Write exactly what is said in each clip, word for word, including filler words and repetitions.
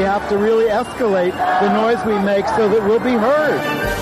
have to really escalate the noise we make so that we'll be heard.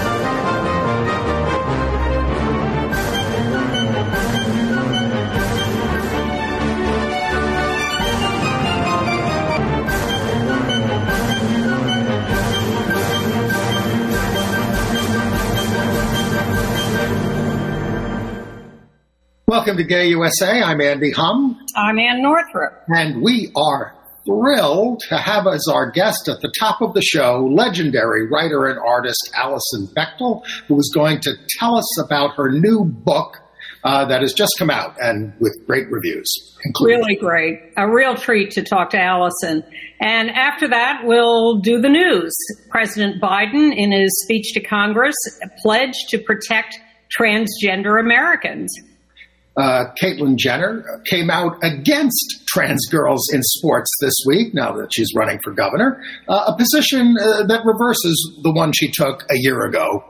Welcome to Gay U S A. I'm Andy Hum. I'm Ann Northrup. And we are thrilled to have as our guest at the top of the show, legendary writer and artist Alison Bechdel, who is going to tell us about her new book uh, that has just come out and with great reviews. Really great. A real treat to talk to Alison. And after that, we'll do the news. President Biden, in his speech to Congress, pledged to protect transgender Americans. Uh, Caitlyn Jenner came out against trans girls in sports this week, now that she's running for governor, uh, a position uh, that reverses the one she took a year ago.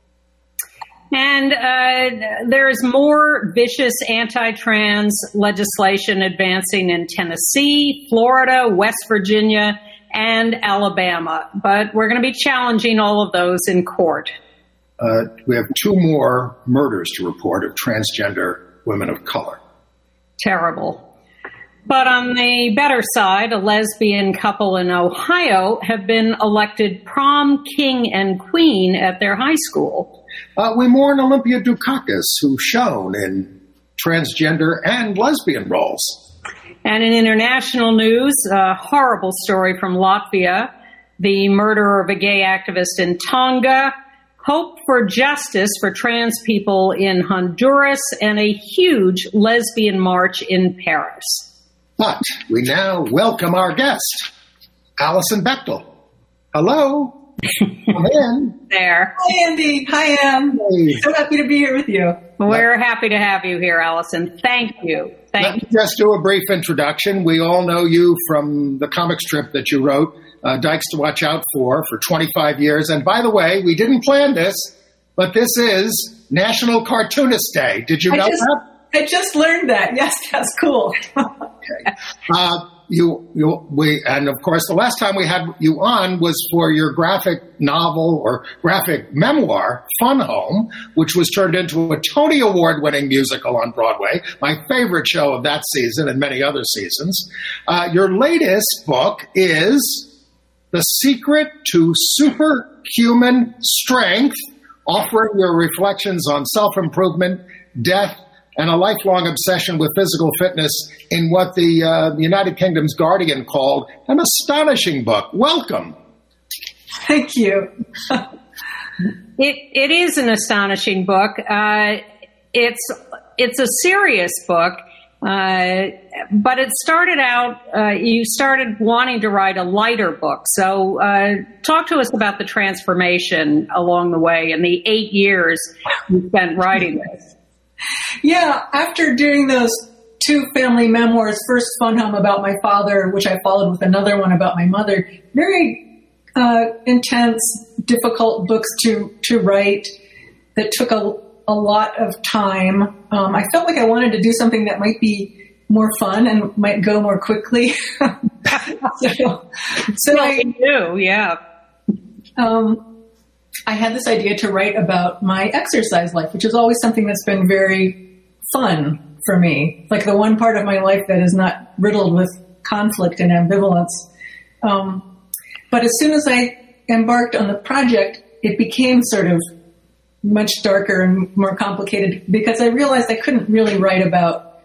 And uh, there's more vicious anti-trans legislation advancing in Tennessee, Florida, West Virginia, and Alabama. But we're going to be challenging all of those in court. Uh, we have two more murders to report of transgender women of color. Terrible. But on the better side, a lesbian couple in Ohio have been elected prom king and queen at their high school. Uh, we mourn Olympia Dukakis, who shone in transgender and lesbian roles. And in international news, a horrible story from Latvia, the murder of a gay activist in Tonga, hope for justice for trans people in Honduras, and a huge lesbian march in Paris. But we now welcome our guest, Alison Bechdel. Hello. Come in. There. Hi, Andy. Hi, Ann. Hey. So happy to be here with you. We're happy to have you here, Alison. Thank you. Thank Let you. me just do a brief introduction. We all know you from the comic strip that you wrote, Uh, Dykes to Watch Out For, for twenty-five years. And by the way, we didn't plan this, but this is National Cartoonist Day. Did you I know just, that? I just learned that. Yes, that's cool. Okay. Uh, you, you, we, and of course, the last time we had you on was for your graphic novel or graphic memoir, Fun Home, which was turned into a Tony Award-winning musical on Broadway, my favorite show of that season and many other seasons. Uh, your latest book is The Secret to Superhuman Strength, offering your reflections on self-improvement, death, and a lifelong obsession with physical fitness in what the uh, United Kingdom's Guardian called an astonishing book. Welcome. Thank you. It it is an astonishing book. Uh, it's it's a serious book. Uh, but it started out, uh, you started wanting to write a lighter book. So uh, talk to us about the transformation along the way and the eight years you spent writing this. Yeah, after doing those two family memoirs, first Fun Home about my father, which I followed with another one about my mother, very uh, intense, difficult books to, to write that took a a lot of time. Um, I felt like I wanted to do something that might be more fun and might go more quickly. so, so I do, yeah. Um, I had this idea to write about my exercise life, which is always something that's been very fun for me. Like the one part of my life that is not riddled with conflict and ambivalence. Um, but as soon as I embarked on the project, it became sort of much darker and more complicated because I realized I couldn't really write about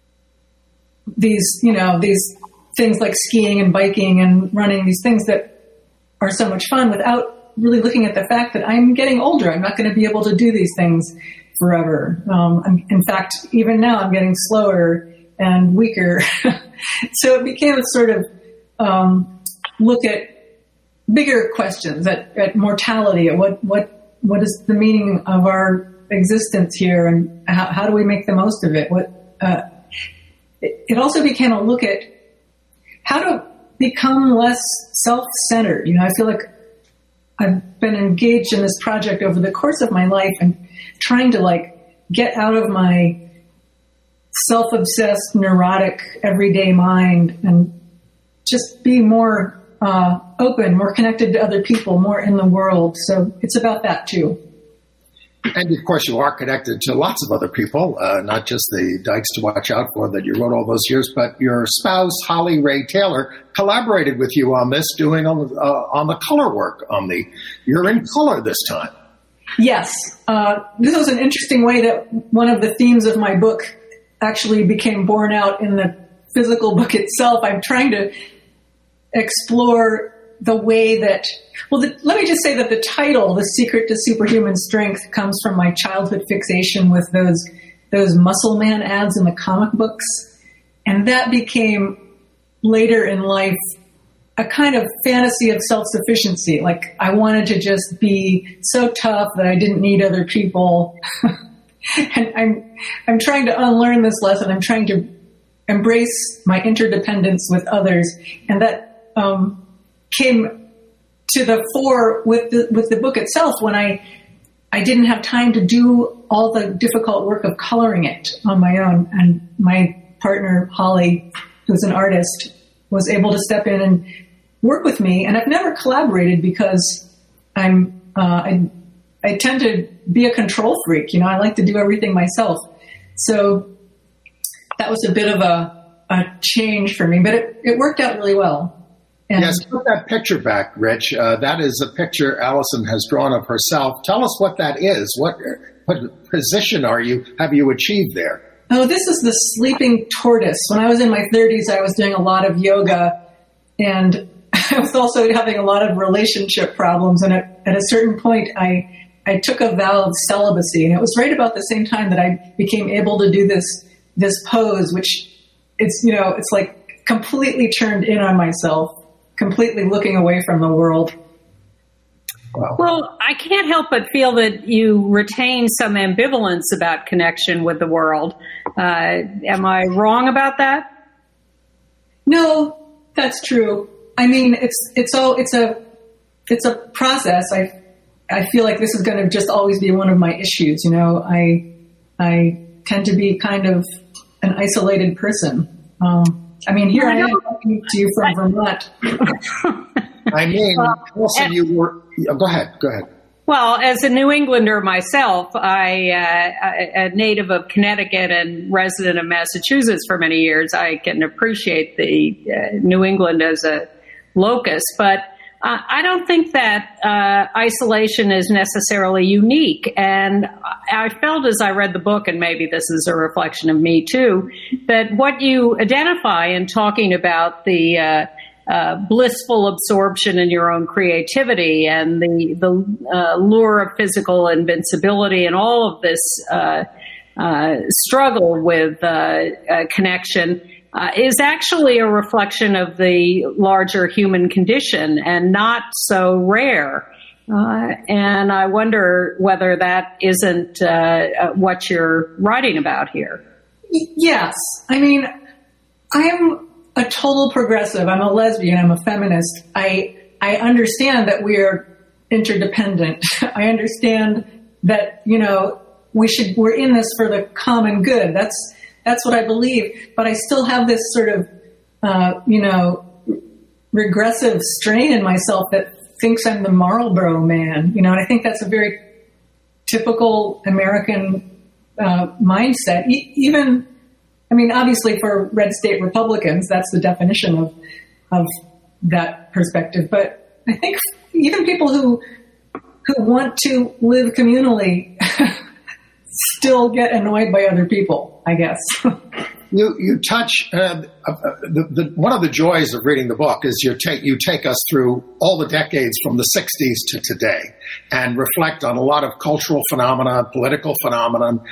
these, you know, these things like skiing and biking and running, these things that are so much fun without really looking at the fact that I'm getting older. I'm not going to be able to do these things forever. Um, I'm, in fact, even now I'm getting slower and weaker. So it became a sort of um, look at bigger questions, at, at mortality, at what, what, what is the meaning of our existence here, and how, how do we make the most of it? What uh, it, it also became a look at how to become less self-centered. You know, I feel like I've been engaged in this project over the course of my life and trying to like get out of my self-obsessed, neurotic, everyday mind and just be more uh, open, more connected to other people, more in the world. So it's about that too. And of course, you are connected to lots of other people, uh, not just the Dykes to Watch Out For that you wrote all those years, but your spouse, Holly Ray Taylor, collaborated with you on this, doing uh, on the color work on the. You're in color this time. Yes, uh, this was an interesting way that one of the themes of my book actually became borne out in the physical book itself. I'm trying to explore the way that, well, the, let me just say that the title, The Secret to Superhuman Strength, comes from my childhood fixation with those those Muscle Man ads in the comic books. And that became, later in life, a kind of fantasy of self-sufficiency. Like, I wanted to just be so tough that I didn't need other people. And I'm I'm trying to unlearn this lesson. I'm trying to embrace my interdependence with others. And that um, came to the fore with the, with the book itself when I I didn't have time to do all the difficult work of coloring it on my own. And my partner, Holly, who's an artist, was able to step in and work with me. And I've never collaborated because I'm uh, I, I tend to be a control freak. You know, I like to do everything myself. So that was a bit of a, a change for me, but it, it worked out really well. And yes, put that picture back, Rich. Uh, that is a picture Allison has drawn of herself. Tell us what that is. What what position are you? Have you achieved there? Oh, this is the sleeping tortoise. When I was in my thirties, I was doing a lot of yoga, and I was also having a lot of relationship problems. And at, at a certain point, I I took a vow of celibacy, and it was right about the same time that I became able to do this this pose, which it's you know it's like completely turned in on myself. Completely looking away from the world. Wow. Well, I can't help but feel that you retain some ambivalence about connection with the world. Uh, am I wrong about that? No, that's true. I mean, it's it's all it's a it's a process. I I feel like this is going to just always be one of my issues. You know, I I tend to be kind of an isolated person. Um, I mean, here I am talking to you from Vermont. I mean, also you were. Oh, go ahead. Go ahead. Well, as a New Englander myself, I, uh, a native of Connecticut and resident of Massachusetts for many years, I can appreciate the uh, New England as a locus, but uh, I don't think that uh, isolation is necessarily unique. And I felt as I read the book, and maybe this is a reflection of me too, that what you identify in talking about the uh, uh, blissful absorption in your own creativity and the, the uh, lure of physical invincibility and all of this uh, uh, struggle with uh, uh, connection Uh, is actually a reflection of the larger human condition and not so rare. Uh, and I wonder whether that isn't uh, what you're writing about here. Yes. I mean, I'm a total progressive. I'm a lesbian. I'm a feminist. I I understand that we are interdependent. I understand that, you know, we should, we're in this for the common good. That's That's what I believe, but I still have this sort of, uh, you know, regressive strain in myself that thinks I'm the Marlboro man, you know, and I think that's a very typical American uh, mindset. E- even, I mean, obviously for red state Republicans, that's the definition of of that perspective. But I think even people who who want to live communally still get annoyed by other people, I guess. You you touch uh, the, the one of the joys of reading the book is you take you take us through all the decades from the sixties to today and reflect on a lot of cultural phenomena, political phenomenon.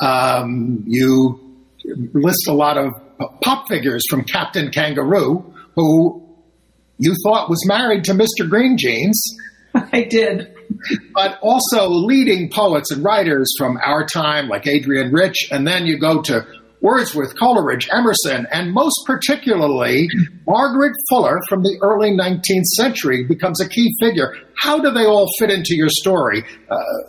Um, you list a lot of pop figures from Captain Kangaroo, who you thought was married to Mister Green Jeans. I did. But also leading poets and writers from our time, like Adrienne Rich, and then you go to Wordsworth, Coleridge, Emerson, and most particularly Margaret Fuller from the early nineteenth century becomes a key figure. How do they all fit into your story? Uh,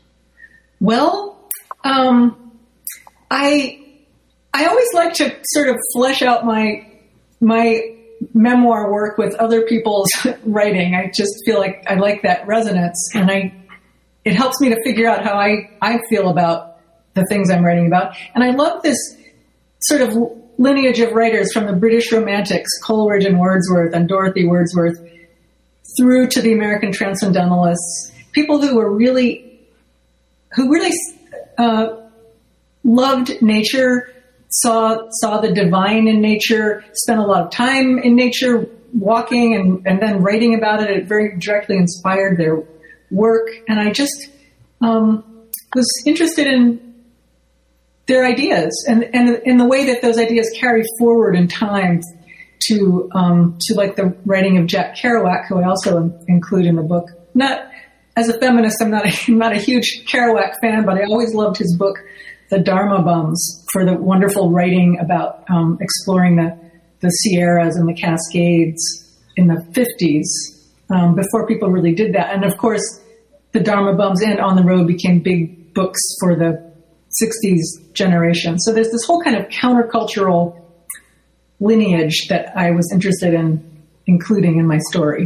well, um, I I always like to sort of flesh out my my memoir work with other people's writing. I just feel like I like that resonance, and I it helps me to figure out how I, I feel about the things I'm writing about. And I love this sort of lineage of writers from the British Romantics, Coleridge and Wordsworth and Dorothy Wordsworth, through to the American Transcendentalists, people who were really, who really uh, loved nature, saw saw the divine in nature, spent a lot of time in nature, walking and, and then writing about it. It very directly inspired their work, and I just um, was interested in their ideas and, and in the way that those ideas carry forward in time to um, to like the writing of Jack Kerouac, who I also include in the book. Not as a feminist, I'm not a, I'm not a huge Kerouac fan, but I always loved his book, The Dharma Bums, for the wonderful writing about um, exploring the, the Sierras and the Cascades in the fifties, um, before people really did that. And of course, The Dharma Bums and On the Road became big books for the sixties generation. So there's this whole kind of countercultural lineage that I was interested in including in my story.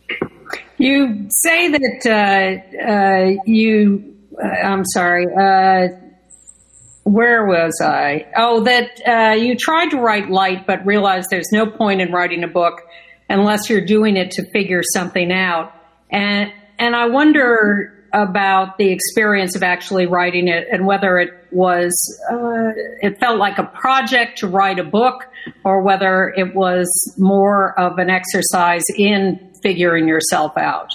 You say that uh, uh, you, uh, I'm sorry, uh, where was I? Oh, that uh, you tried to write light, but realized there's no point in writing a book unless you're doing it to figure something out. And and I wonder about the experience of actually writing it and whether it was, uh, it felt like a project to write a book, or whether it was more of an exercise in figuring yourself out.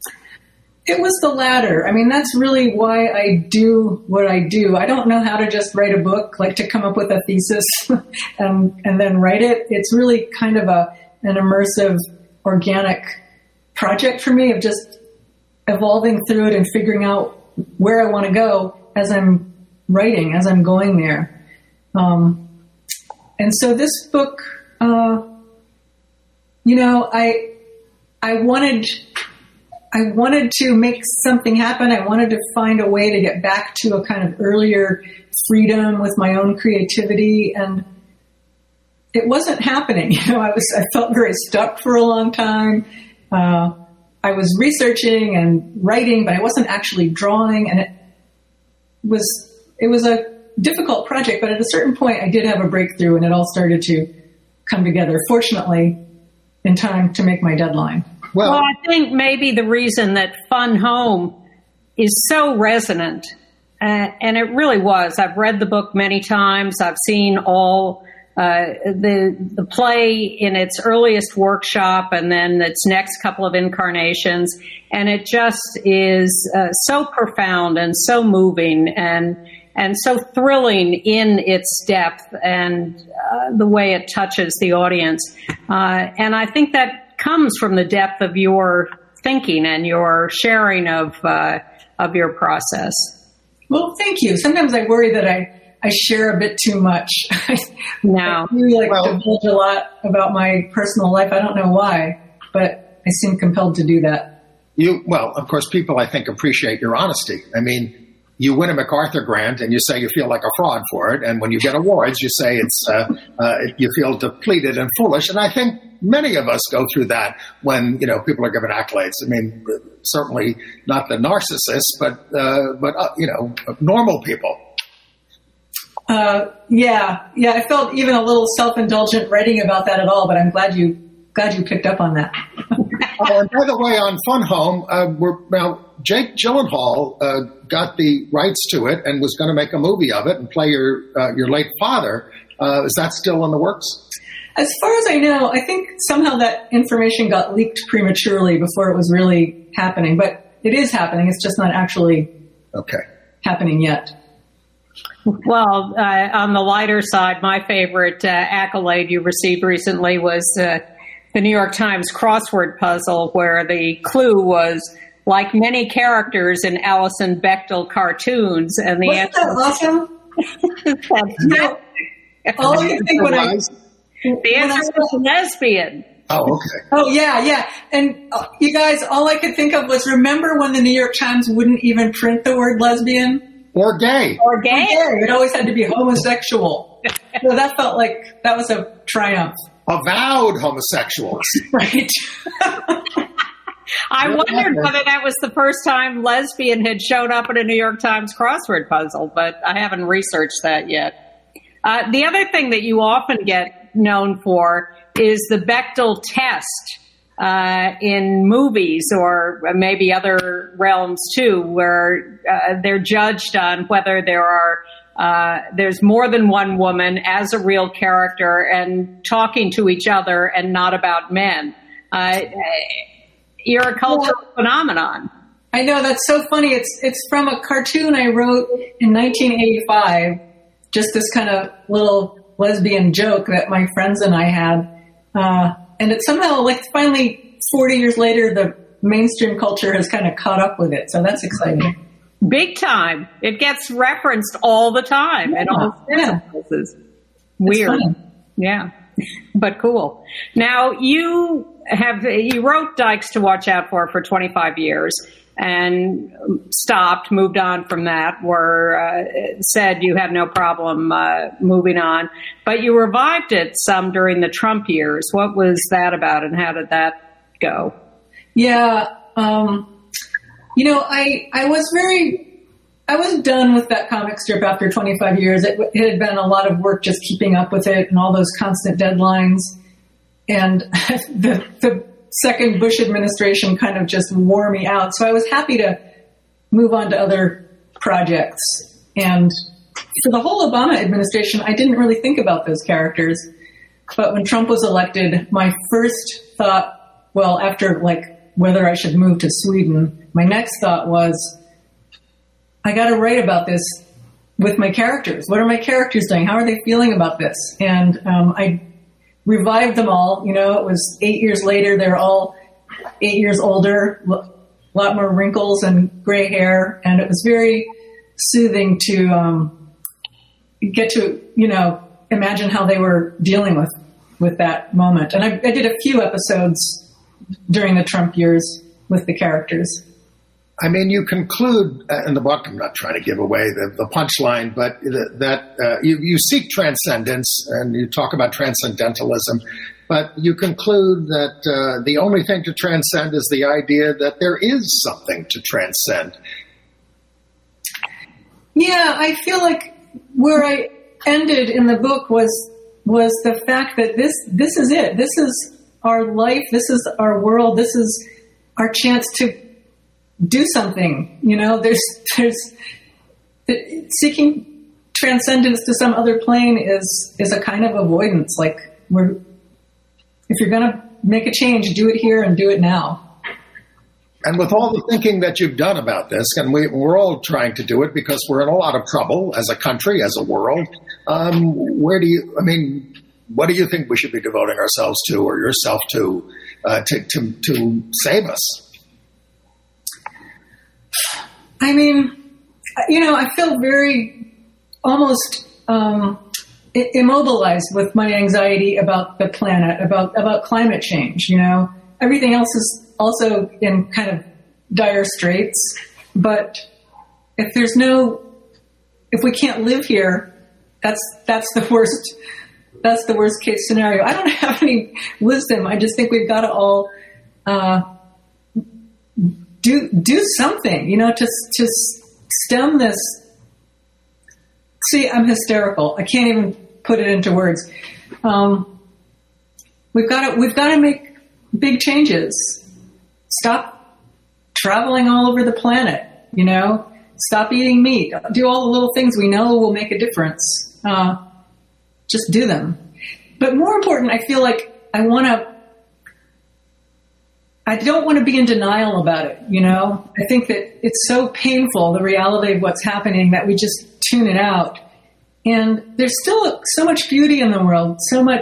It was the latter. I mean, that's really why I do what I do. I don't know how to just write a book, like to come up with a thesis and, and then write it. It's really kind of a an immersive, organic project for me of just evolving through it and figuring out where I want to go as I'm writing, as I'm going there. Um, and so this book, uh, you know, I I wanted... I wanted to make something happen. I wanted to find a way to get back to a kind of earlier freedom with my own creativity, and it wasn't happening. You know, I was, I felt very stuck for a long time. Uh, I was researching and writing, but I wasn't actually drawing, and it was, it was a difficult project, but at a certain point I did have a breakthrough, and it all started to come together, fortunately, in time to make my deadline. Well, well, I think maybe the reason that Fun Home is so resonant, uh, and it really was. I've read the book many times. I've seen all uh, the the play in its earliest workshop and then its next couple of incarnations, and it just is uh, so profound and so moving and and so thrilling in its depth and uh, the way it touches the audience. Uh, and I think that comes from the depth of your thinking and your sharing of uh, of your process. Well, thank you. Sometimes I worry that I, I share a bit too much. No. I really like well, divulge a lot about my personal life. I don't know why, but I seem compelled to do that. You well, of course, people, I think, appreciate your honesty. I mean, you win a MacArthur grant and you say you feel like a fraud for it. And when you get awards, you say it's uh, uh, you feel depleted and foolish. And I think many of us go through that when, you know, people are given accolades. I mean, certainly not the narcissists, but, uh, but uh, you know, normal people. Uh, yeah. Yeah. I felt even a little self-indulgent writing about that at all, but I'm glad you glad you picked up on that. Oh, and by the way, on Fun Home, uh, we're now Jake Gyllenhaal uh, got the rights to it and was going to make a movie of it and play your uh, your late father. Uh, is that still in the works? As far as I know, I think somehow that information got leaked prematurely before it was really happening. But it is happening. It's just not actually okay happening yet. Well, uh, on the lighter side, my favorite uh, accolade you received recently was uh, the New York Times crossword puzzle, where the clue was, like many characters in Alison Bechdel cartoons, and the Wasn't answer that awesome? No, all I can think when I the answer was lesbian. Oh, okay. Oh, yeah, yeah. And uh, you guys, all I could think of was, remember when the New York Times wouldn't even print the word lesbian? Or gay. Or gay. Or gay. It always had to be homosexual. So that felt like that was a triumph. avowed homosexuals. Right. I wondered whether that was the first time lesbian had showed up in a New York Times crossword puzzle, but I haven't researched that yet. Uh, the other thing that you often get known for is the Bechdel test uh, in movies, or maybe other realms too, where uh, they're judged on whether there are uh, there's more than one woman as a real character and talking to each other and not about men. Uh, you're a cultural well, phenomenon. I know, that's so funny. It's it's from a cartoon I wrote in nineteen eighty-five. Just this kind of little lesbian joke that my friends and I had. Uh, and it somehow, like, finally, forty years later, the mainstream culture has kind of caught up with it. So that's exciting. Big time. It gets referenced all the time. Yeah, in all yeah. places. Weird. Yeah. But cool. Now, you have, you wrote Dykes to Watch Out For for twenty-five years. And stopped, moved on from that, or uh, said you had no problem uh, moving on. But you revived it some during the Trump years. What was that about, and how did that go? Yeah, um, you know, I I was very, I was done with that comic strip after twenty-five years. It, it had been a lot of work just keeping up with it and all those constant deadlines. And the the second Bush administration kind of just wore me out. So I was happy to move on to other projects. And for the whole Obama administration, I didn't really think about those characters. But when Trump was elected, my first thought, well, after like whether I should move to Sweden, my next thought was, I got to write about this with my characters. What are my characters doing? How are they feeling about this? And um, I revived them all. You know, it was eight years later. They're all eight years older, a lot more wrinkles and gray hair. And it was very soothing to um, get to, you know, imagine how they were dealing with, with that moment. And I, I did a few episodes during the Trump years with the characters. I mean, you conclude uh, in the book, I'm not trying to give away the, the punchline, but the, that uh, you, you seek transcendence and you talk about transcendentalism, but you conclude that uh, the only thing to transcend is the idea that there is something to transcend. Yeah, I feel like where I ended in the book was was the fact that this this is it. This is our life. This is our world. This is our chance to do something. You know, there's there's seeking transcendence to some other plane is is a kind of avoidance. Like, we're if you're going to make a change, do it here and do it now. And with all the thinking that you've done about this, and we, we're all trying to do it because we're in a lot of trouble as a country, as a world, um, where do you, I mean, what do you think we should be devoting ourselves to, or yourself to, uh, to, to, to save us? I mean, you know, I feel very almost um, immobilized with my anxiety about the planet, about, about climate change. You know, everything else is also in kind of dire straits. But if there's no, if we can't live here, that's that's the worst. That's the worst case scenario. I don't have any wisdom. I just think we've got to all uh, do do something, you know, to to stem this. See, I'm hysterical. I can't even put it into words. Um, we've got to we've got to make big changes. Stop traveling all over the planet. You know, stop eating meat. Do all the little things we know will make a difference. Uh, just do them. But more important, I feel like I want to. I don't want to be in denial about it, you know? I think that it's so painful, the reality of what's happening, that we just tune it out. And there's still so much beauty in the world, so much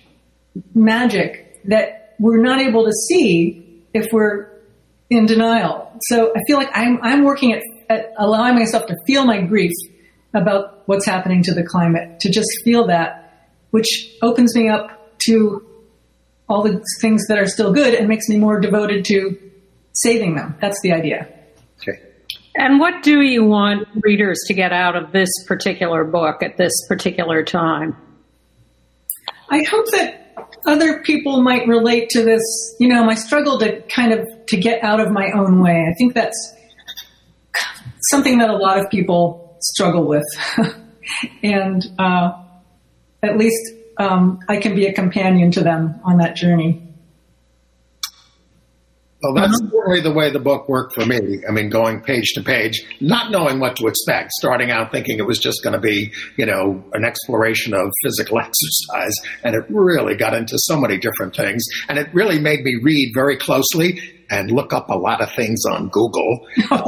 magic that we're not able to see if we're in denial. So I feel like I'm, I'm working at, at allowing myself to feel my grief about what's happening to the climate, to just feel that, which opens me up to all the things that are still good and makes me more devoted to saving them. That's the idea. Okay. And what do you want readers to get out of this particular book at this particular time? I hope that other people might relate to this, you know, my struggle to kind of to get out of my own way. I think that's something that a lot of people struggle with. And uh, at least um, I can be a companion to them on that journey. Well, that's certainly the way the book worked for me. I mean, going page to page, not knowing what to expect, starting out thinking it was just going to be, you know, an exploration of physical exercise. And it really got into so many different things. And it really made me read very closely and look up a lot of things on Google.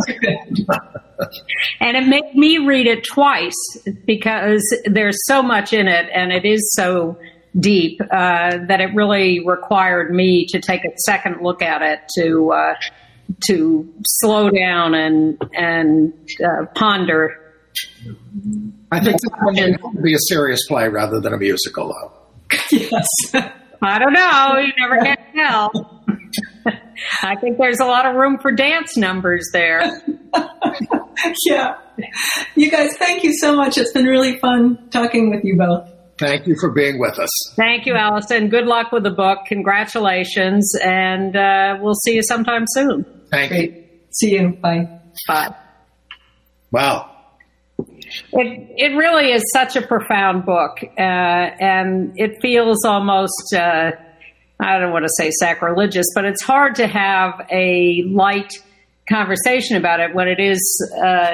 And it made me read it twice because there's so much in it and it is so deep uh, that it really required me to take a second look at it to uh, to slow down and and uh, ponder. I think this one would be a serious play rather than a musical, though. Yes. I don't know. You never can tell. I think there's a lot of room for dance numbers there. Yeah. You guys, thank you so much. It's been really fun talking with you both. Thank you for being with us. Thank you, Allison. Good luck with the book. Congratulations. And uh, we'll see you sometime soon. Thank Great. you. See you. Bye. Bye. Wow. It, it really is such a profound book. Uh, and it feels almost, uh, I don't want to say sacrilegious, but it's hard to have a light conversation about it when it is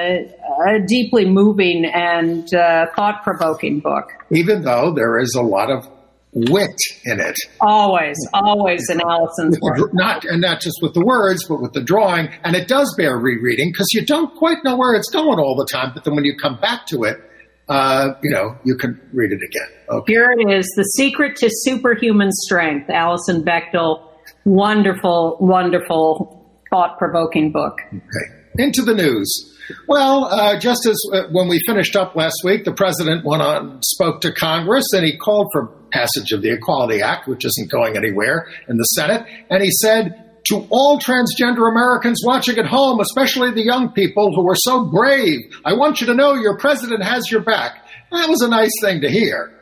uh, a deeply moving and uh, thought-provoking book. Even though there is a lot of wit in it. Always, always in Allison's work. Not, and not just with the words, but with the drawing. And it does bear rereading because you don't quite know where it's going all the time. But then when you come back to it, uh, you know, you can read it again. Okay. Here it is, The Secret to Superhuman Strength, Alison Bechdel. Wonderful, wonderful, thought-provoking book. Okay. Into the news. Well, uh, just as uh, when we finished up last week, the president went on, spoke to Congress, and he called for passage of the Equality Act, which isn't going anywhere in the Senate. And he said, to all transgender Americans watching at home, especially the young people who are so brave, I want you to know your president has your back. That was a nice thing to hear.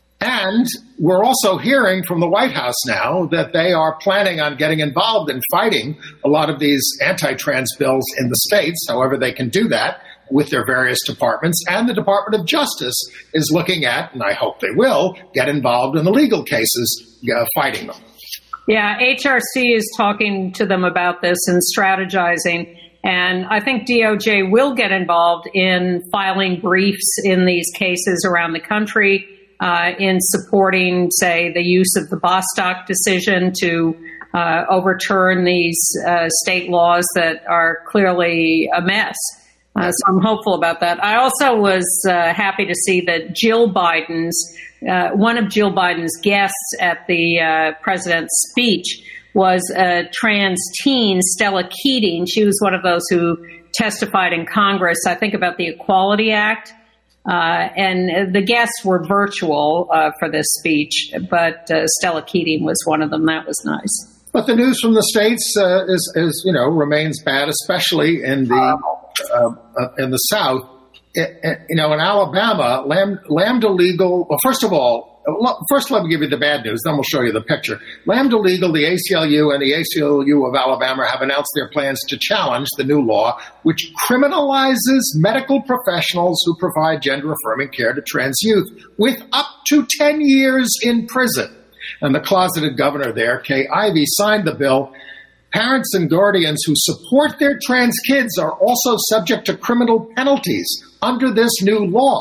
And we're also hearing from the White House now that they are planning on getting involved in fighting a lot of these anti-trans bills in the states, however they can do that with their various departments. And the Department of Justice is looking at, and I hope they will, get involved in the legal cases uh, fighting them. Yeah, H R C is talking to them about this and strategizing. And I think D O J will get involved in filing briefs in these cases around the country. Uh, in supporting, say, the use of the Bostock decision to uh, overturn these uh, state laws that are clearly a mess. Uh, so I'm hopeful about that. I also was uh, happy to see that Jill Biden's, uh, one of Jill Biden's guests at the uh, president's speech was a trans teen, Stella Keating. She was one of those who testified in Congress, I think, about the Equality Act. Uh, and the guests were virtual uh, for this speech, but uh, Stella Keating was one of them. That was nice. But the news from the states uh, is, is, you know, remains bad, especially in the uh, uh, in the South. It, it, you know, in Alabama, Lam- Lambda Legal. Well, first of all, first let me give you the bad news, then we'll show you the picture. Lambda Legal, the A C L U, and the A C L U of Alabama have announced their plans to challenge the new law, which criminalizes medical professionals who provide gender-affirming care to trans youth with up to ten years in prison. And the closeted governor there, Kay Ivey, signed the bill. Parents and guardians who support their trans kids are also subject to criminal penalties under this new law.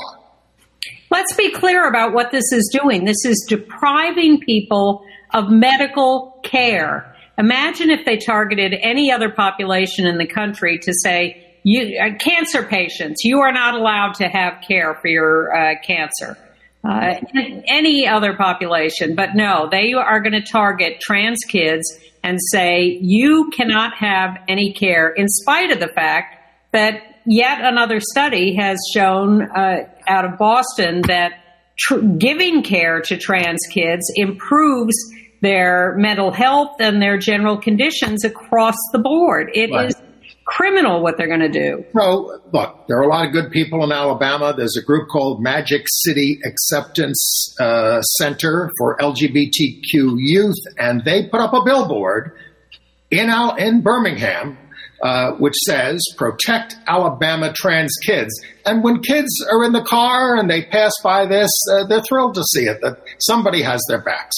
Let's be clear about what this is doing. This is depriving people of medical care. Imagine if they targeted any other population in the country to say, you, uh, cancer patients, you are not allowed to have care for your uh, cancer. Uh, any other population. But no, they are going to target trans kids and say, you cannot have any care, in spite of the fact that yet another study has shown uh, out of Boston that tr- giving care to trans kids improves their mental health and their general conditions across the board. It right. is criminal what they're going to do. So, look, there are a lot of good people in Alabama. There's a group called Magic City Acceptance uh, Center for L G B T Q youth, and they put up a billboard in Al- in Birmingham uh, which says, "Protect Alabama trans kids." And when kids are in the car and they pass by this, uh, they're thrilled to see it, that somebody has their backs.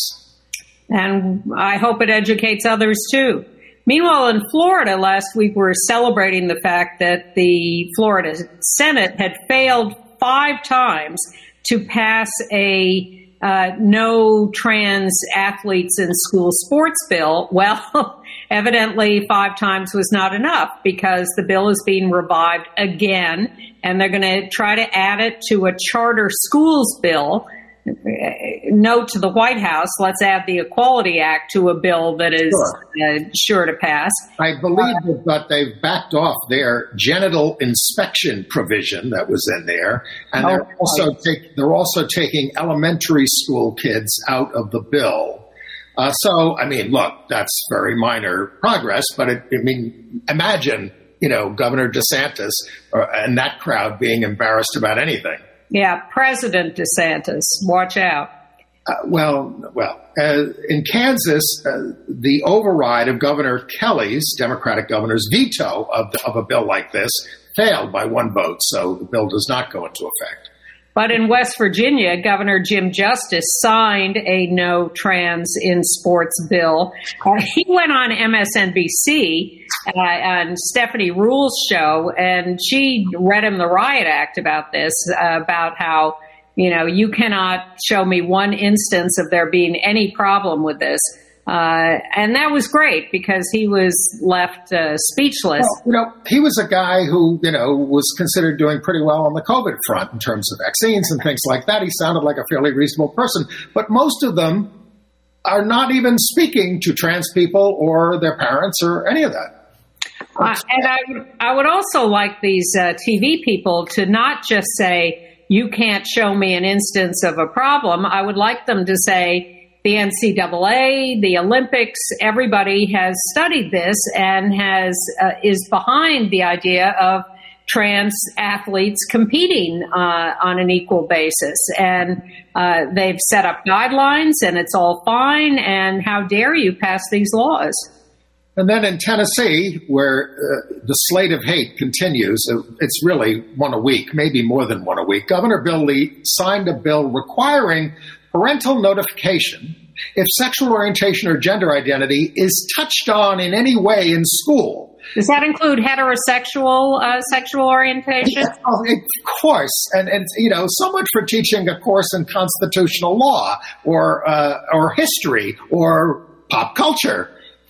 And I hope it educates others, too. Meanwhile, in Florida, last week we were celebrating the fact that the Florida Senate had failed five times to pass a uh, no trans athletes in school sports bill. Well, evidently five times was not enough, because the bill is being revived again, and they're going to try to add it to a charter schools bill. Note to the White House, let's add the Equality Act to a bill that is sure, uh, sure to pass. I believe uh, that they've backed off their genital inspection provision that was in there, and they're okay. also take, they're also taking elementary school kids out of the bill. Uh, so, I mean, look, that's very minor progress, but it, I mean, imagine, you know, Governor DeSantis or, and that crowd being embarrassed about anything. Yeah, President DeSantis, watch out. Uh, well, well, uh, in Kansas, uh, the override of Governor Kelly's, Democratic governor's veto of, of a bill like this failed by one vote, so the bill does not go into effect. But in West Virginia, Governor Jim Justice signed a no trans in sports bill. Uh, he went on M S N B C uh, on Stephanie Ruhle's show, and she read him the riot act about this, uh, about how, you know, you cannot show me one instance of there being any problem with this. Uh, and that was great, because he was left uh, speechless. Well, you know, he was a guy who, you know, was considered doing pretty well on the COVID front in terms of vaccines and things like that. He sounded like a fairly reasonable person. But most of them are not even speaking to trans people or their parents or any of that. Uh, and I, I would also like these uh, T V people to not just say, you can't show me an instance of a problem. I would like them to say, the N C double A, the Olympics, everybody has studied this and has uh, is behind the idea of trans athletes competing uh, on an equal basis. And uh, they've set up guidelines, and it's all fine. And how dare you pass these laws? And then in Tennessee, where uh, the slate of hate continues, it's really one a week, maybe more than one a week, Governor Bill Lee signed a bill requiring parental notification if sexual orientation or gender identity is touched on in any way in school. Does that include heterosexual uh, sexual orientation? Yeah, of course. And, and, you know, so much for teaching a course in constitutional law or uh, or history or pop culture.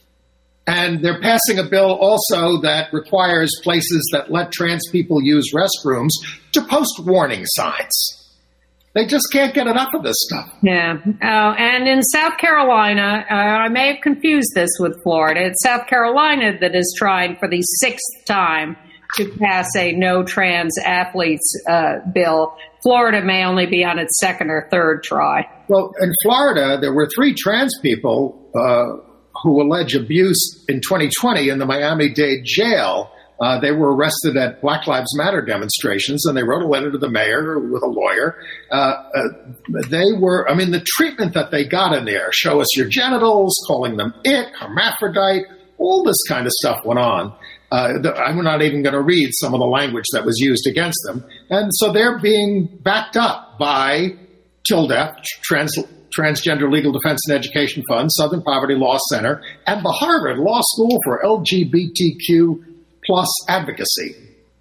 And they're passing a bill also that requires places that let trans people use restrooms to post warning signs. They just can't get enough of this stuff. Yeah. Oh, and in South Carolina, uh, I may have confused this with Florida. It's South Carolina that is trying for the sixth time to pass a no trans athletes uh, bill. Florida may only be on its second or third try. Well, in Florida, there were three trans people uh, who allege abuse in twenty twenty in the Miami-Dade jail. Uh, they were arrested at Black Lives Matter demonstrations, and they wrote a letter to the mayor with a lawyer. Uh, uh, they were, I mean, the treatment that they got in there, show us your genitals, calling them it, hermaphrodite, all this kind of stuff went on. Uh, the, I'm not even going to read some of the language that was used against them. And so they're being backed up by TILDEF, Trans, Transgender Legal Defense and Education Fund, Southern Poverty Law Center, and the Harvard Law School for L G B T Q plus advocacy.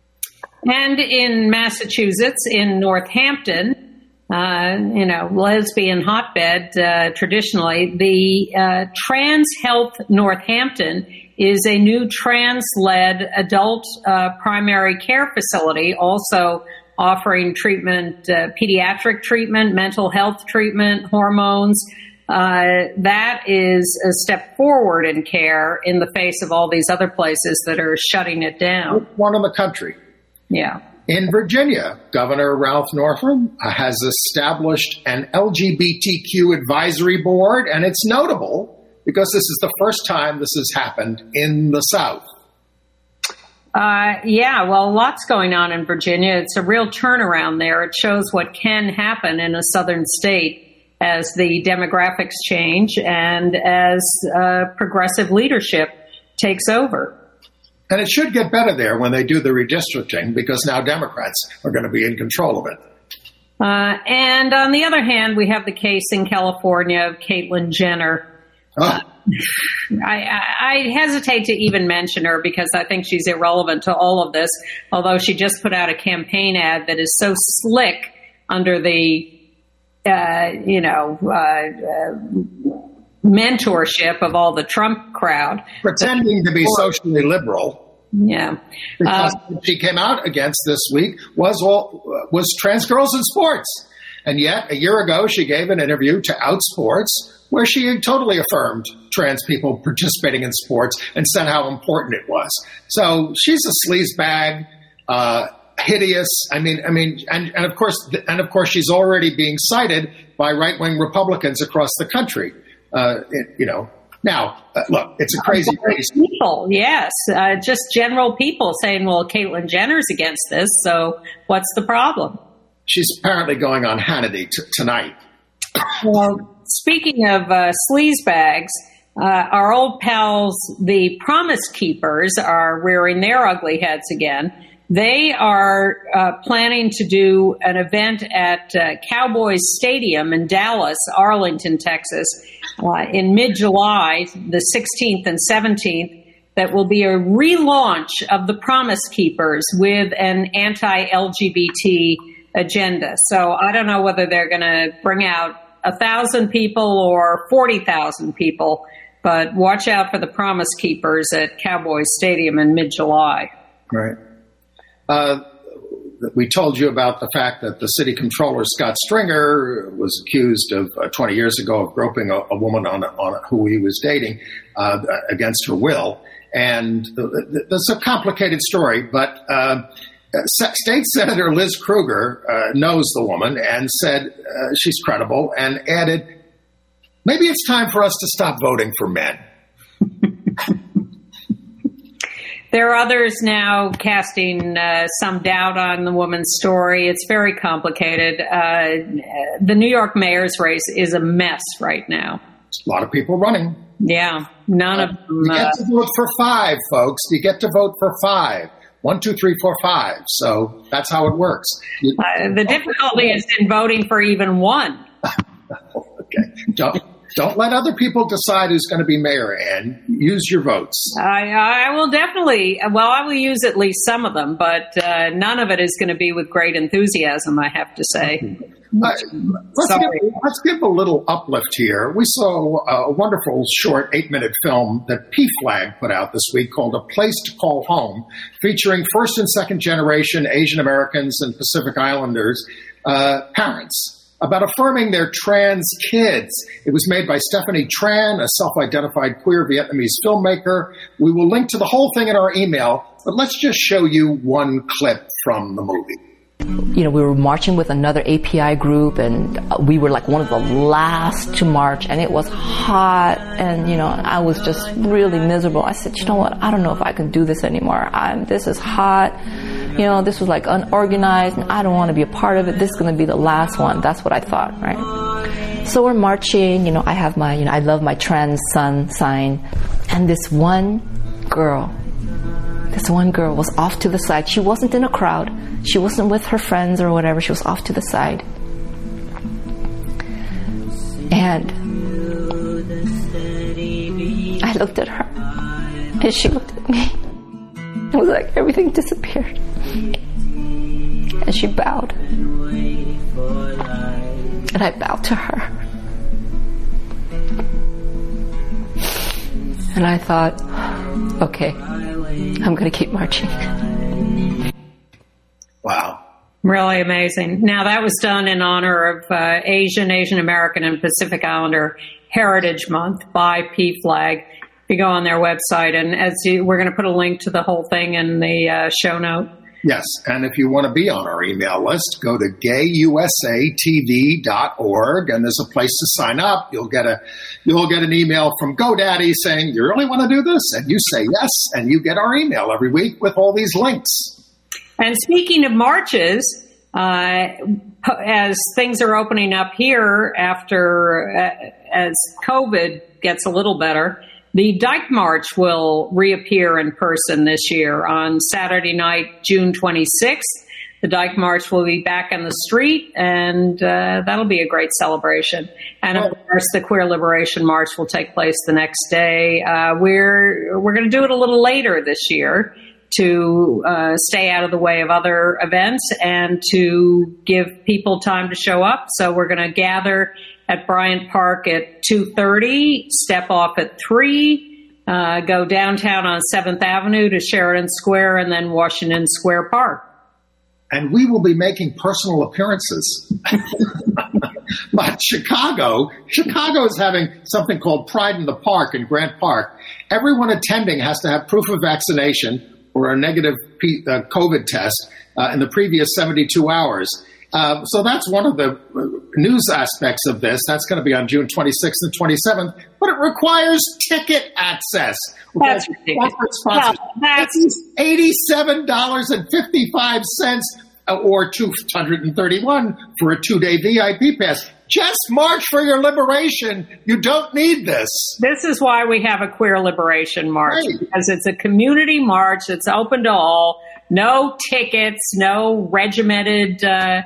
And in Massachusetts, in Northampton, uh, you know, lesbian hotbed, uh, traditionally, the uh, Trans Health Northampton is a new trans-led adult uh, primary care facility, also offering treatment, uh, pediatric treatment, mental health treatment, hormones. Uh, that is a step forward in care in the face of all these other places that are shutting it down. One in the country. Yeah. In Virginia, Governor Ralph Northam has established an L G B T Q advisory board, and it's notable because this is the first time this has happened in the South. Uh, yeah, well, lots going on in Virginia. It's a real turnaround there. It shows what can happen in a southern state as the demographics change and as uh, progressive leadership takes over. And it should get better there when they do the redistricting, because now Democrats are going to be in control of it. Uh, and on the other hand, we have the case in California of Caitlyn Jenner. Oh. I, I hesitate to even mention her because I think she's irrelevant to all of this, although she just put out a campaign ad that is so slick under the, uh, you know, uh, uh, mentorship of all the Trump crowd. Pretending to be socially liberal. Yeah. Because uh, what she came out against this week was all, was trans girls in sports. And yet, a year ago, she gave an interview to Outsports where she totally affirmed trans people participating in sports and said how important it was. So she's a sleazebag, uh, hideous. I mean, I mean, and, and of course, and of course, she's already being cited by right-wing Republicans across the country. Uh, it, you know, now uh, look, it's a crazy race. People, yes, uh, just general people saying, "Well, Caitlyn Jenner's against this, so what's the problem?" She's apparently going on Hannity t- tonight. Well, speaking of uh, sleazebags, uh, our old pals, the Promise Keepers, are rearing their ugly heads again. They are uh, planning to do an event at uh, Cowboys Stadium in Dallas, Arlington, Texas, uh, in mid-July, the sixteenth and seventeenth. That will be a relaunch of the Promise Keepers with an anti-L G B T agenda. So I don't know whether they're going to bring out a thousand people or forty thousand people, but watch out for the Promise Keepers at Cowboys Stadium in mid-July. Right. Uh, we told you about the fact that the city controller, Scott Stringer, was accused of uh, twenty years ago of groping a, a woman on, on who he was dating uh, against her will. And uh, that's a complicated story, but uh, State Senator Liz Kruger uh, knows the woman and said uh, she's credible and added, maybe it's time for us to stop voting for men. There are others now casting uh, some doubt on the woman's story. It's very complicated. Uh, the New York mayor's race is a mess right now. A lot of people running. Yeah, none uh, of them. You get to vote for five, folks. You get to vote for five. One, two, three, four, five. So that's how it works. You, uh, the difficulty is in voting for even one. Okay. Don't, don't let other people decide who's going to be mayor, Ann. Use your votes. I, I will definitely, well, I will use at least some of them, but uh, none of it is going to be with great enthusiasm, I have to say. Uh, let's, give, let's give a little uplift here. We saw a wonderful short eight-minute film that P FLAG put out this week called A Place to Call Home, featuring first and second generation Asian Americans and Pacific Islanders uh, parents about affirming their trans kids. It was made by Stephanie Tran, a self-identified queer Vietnamese filmmaker. We will link to the whole thing in our email, but let's just show you one clip from the movie. You know, we were marching with another A P I group, and we were like one of the last to march, and it was hot, and, you know, I was just really miserable. I said, you know what, I don't know if I can do this anymore. I'm, this is hot. You know, this was like unorganized, and I don't want to be a part of it. This is going to be the last one. That's what I thought, right? So we're marching, you know, I have my, you know, I love my trans son sign, and this one girl, this one girl was off to the side. She wasn't in a crowd. She wasn't with her friends or whatever. She was off to the side. And I looked at her, and she looked at me. It was like everything disappeared. And she bowed. And I bowed to her. And I thought, okay, I'm going to keep marching. Wow. Really amazing. Now, that was done in honor of uh, Asian, Asian American, and Pacific Islander Heritage Month by P FLAG. If you go on their website, and as you, we're going to put a link to the whole thing in the uh, show note. Yes, and if you want to be on our email list, go to gay u s a t v dot org, and there's a place to sign up. You'll get a you'll get an email from GoDaddy saying, you really want to do this? And you say yes, and you get our email every week with all these links. And speaking of marches, uh, as things are opening up here after, uh, as COVID gets a little better, the Dyke March will reappear in person this year on Saturday night, June twenty-sixth. The Dyke March will be back in the street, and uh, that'll be a great celebration. And of course, the Queer Liberation March will take place the next day. Uh, we're we're going to do it a little later this year to uh, stay out of the way of other events and to give people time to show up. So we're going to gather at Bryant Park at two thirty, step off at three, uh, go downtown on seventh Avenue to Sheridan Square, and then Washington Square Park. And we will be making personal appearances. But Chicago, Chicago is having something called Pride in the Park in Grant Park. Everyone attending has to have proof of vaccination or a negative P- uh, COVID test uh, in the previous seventy-two hours. Uh, so that's one of the news aspects of this. That's going to be on June twenty-sixth and twenty-seventh, but it requires ticket access. That's ridiculous. Well, that's eighty-seven dollars and fifty-five cents or two hundred thirty-one dollars for a two-day V I P pass. Just march for your liberation. You don't need this. This is why we have a Queer Liberation March, right. Because it's a community march that's open to all. No tickets, no regimented uh,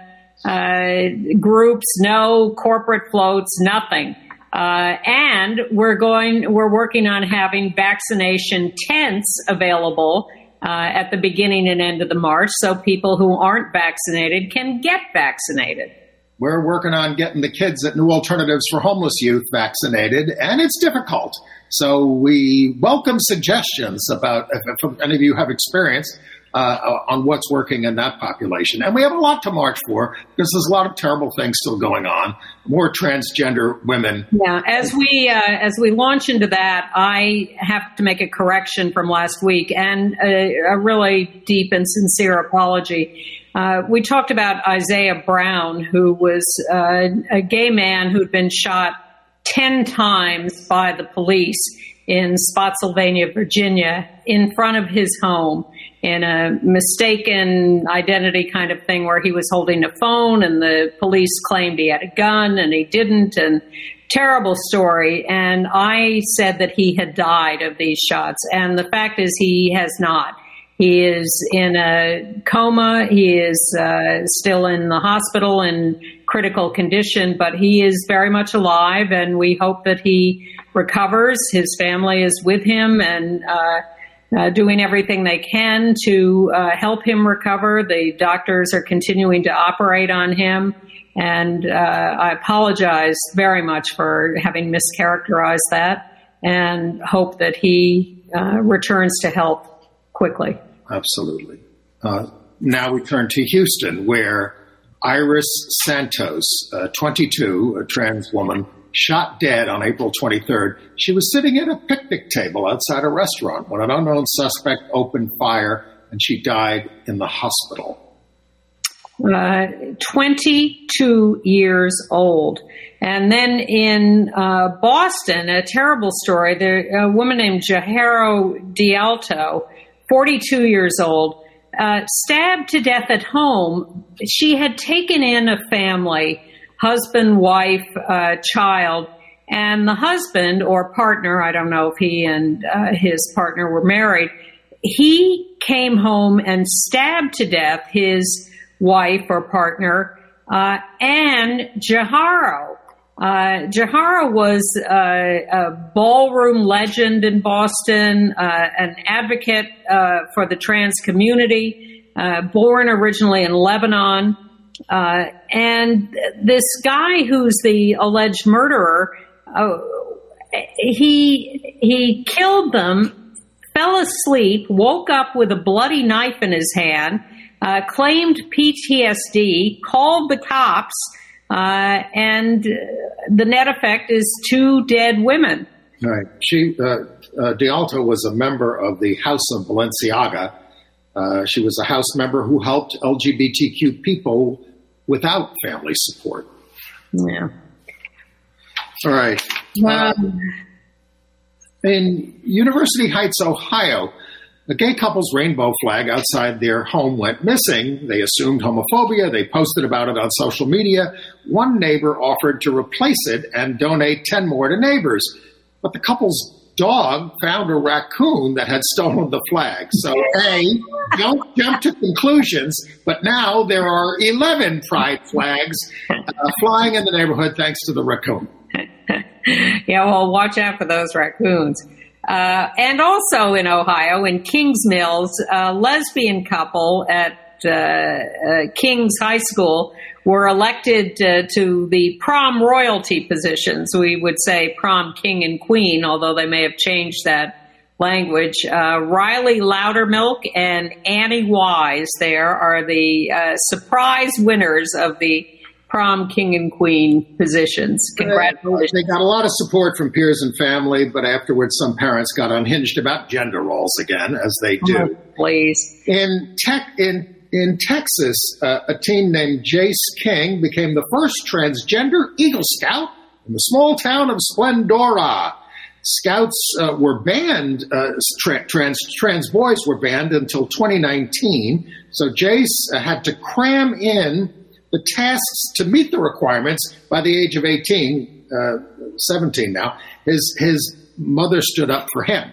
uh, groups, no corporate floats, nothing. Uh, and we're going, we're working on having vaccination tents available uh, at the beginning and end of the march, so people who aren't vaccinated can get vaccinated. We're working on getting the kids at New Alternatives for Homeless Youth vaccinated, and it's difficult. So we welcome suggestions about if, if any of you have experience uh, on what's working in that population. And we have a lot to march for because there's a lot of terrible things still going on. More transgender women. Yeah, as we uh, as we launch into that, I have to make a correction from last week and a, a really deep and sincere apology. Uh, we talked about Isaiah Brown, who was uh, a gay man who'd been shot ten times by the police in Spotsylvania, Virginia, in front of his home in a mistaken identity kind of thing where he was holding a phone and the police claimed he had a gun and he didn't, and terrible story. And I said that he had died of these shots, and the fact is he has not. He is in a coma. He is uh, still in the hospital in critical condition, but he is very much alive, and we hope that he recovers. His family is with him and uh, uh, doing everything they can to uh, help him recover. The doctors are continuing to operate on him, and uh, I apologize very much for having mischaracterized that and hope that he uh, returns to health quickly. Absolutely. Uh, now we turn to Houston, where Iris Santos, uh, twenty-two, a trans woman, shot dead on April twenty-third. She was sitting at a picnic table outside a restaurant when an unknown suspect opened fire, and she died in the hospital. Uh, twenty-two years old. And then in uh, Boston, a terrible story, there, a woman named Jaharo D'Alto, forty-two years old, uh, stabbed to death at home. She had taken in a family, husband, wife, uh, child, and the husband or partner, I don't know if he and uh, his partner were married, he came home and stabbed to death his wife or partner, uh, and Jaharo. Uh, Jaharo was uh, a ballroom legend in Boston, uh, an advocate uh, for the trans community, uh, born originally in Lebanon. Uh, and this guy who's the alleged murderer, uh, he he killed them, fell asleep, woke up with a bloody knife in his hand, uh, claimed P T S D, called the cops, Uh, and the net effect is two dead women. Right. She, uh, uh, D'Alto was a member of the House of Balenciaga, Uh, she was a House member who helped L G B T Q people without family support. Yeah. All right. Wow. Uh, in University Heights, Ohio, a gay couple's rainbow flag outside their home went missing. They assumed homophobia. They posted about it on social media. One neighbor offered to replace it and donate ten more to neighbors. But the couple's dog found a raccoon that had stolen the flag. So, A, don't jump to conclusions, but now there are eleven pride flags uh, flying in the neighborhood thanks to the raccoon. Yeah, well, watch out for those raccoons. Uh, and also in Ohio, in Kings Mills, a lesbian couple at uh, uh, Kings High School were elected uh, to the prom royalty positions. We would say prom king and queen, although they may have changed that language. Uh, Riley Loudermilk and Annie Wise there are the uh, surprise winners of the prom king and queen positions. Congratulations. They got a lot of support from peers and family, but afterwards some parents got unhinged about gender roles again, as they do. Oh, please. In tech, in in Texas, uh, a teen named Jace King became the first transgender Eagle Scout in the small town of Splendora. Scouts uh, were banned, uh, tra- trans trans boys were banned until twenty nineteen. So Jace uh, had to cram in the tasks to meet the requirements by the age of eighteen, uh, seventeen now. His his mother stood up for him.